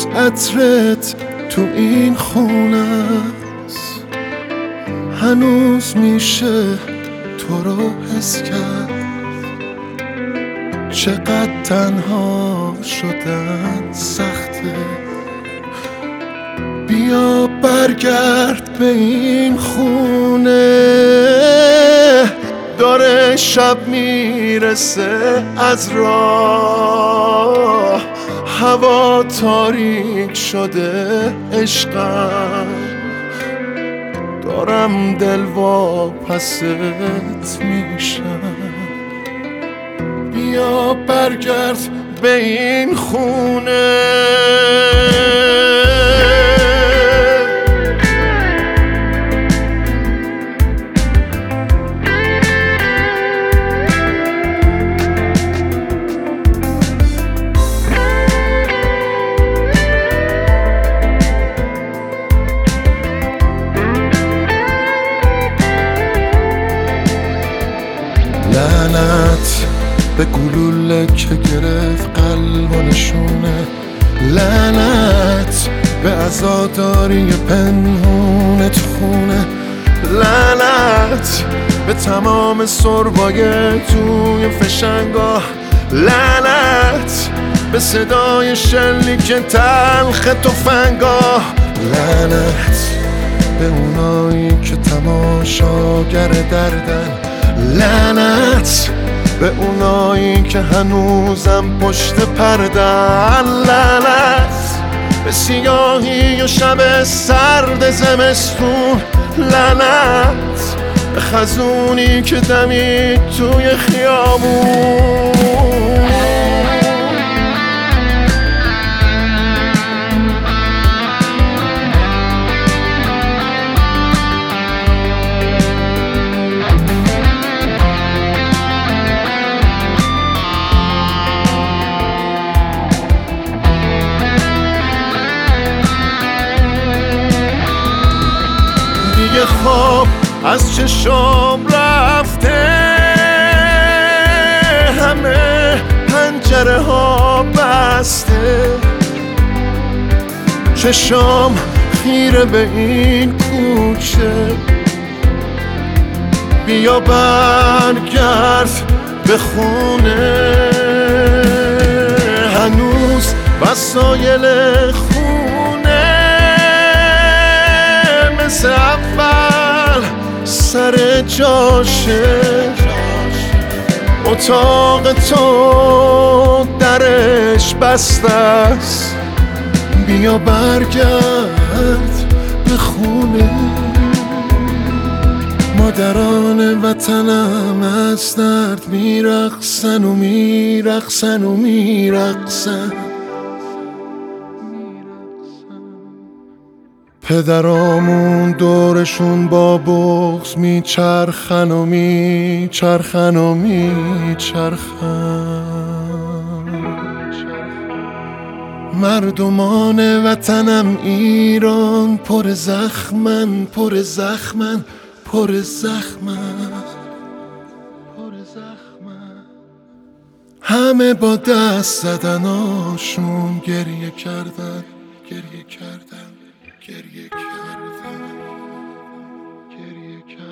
هنوز عطرت تو این خونه است، هنوز میشه تو رو حس کرد. چقدر تنها شدن سخته، بیا برگرد به این خونه. داره شب میرسه از راه، هوا تاریک شده عشقم، دارم دل واپست میشم. بیا برگرد به این خونه. لعنت به گلوله که گرفت قلب و نشونه، لعنت به عزاداری پنهون تو خونه، لعنت به تمام سربای توی فشنگاه، لعنت به صدای شلیک تلخ تفنگاه، لعنت به اونایی که تماشاگر دردن، لعنت به اونایی که هنوزم پشت پردن، لعنت به سیاهی و شب سرد زمستون، لعنت به خزونی که دمید توی خیابون. دیگه خواب از چشم رفته، همه پنجره ها بسته، چشم خیره به این کوچه. بیا برگرد به خونه، هنوز وسایل خونه مثل اول سر جاشه. اتاق تو درش بسته است، بیا برگرد به خونه. مادران وطنم از درد میرقصن و میرقصن و میرقصن، پدرامون دورشون با بغض میچرخن و میچرخن و میچرخن. مردمان وطنم ایران پر زخمن، پر زخمن، پر زخمن، همه با دست زدناشون گریه کردن، گریه کردن، گریه کردن، گریه کردن.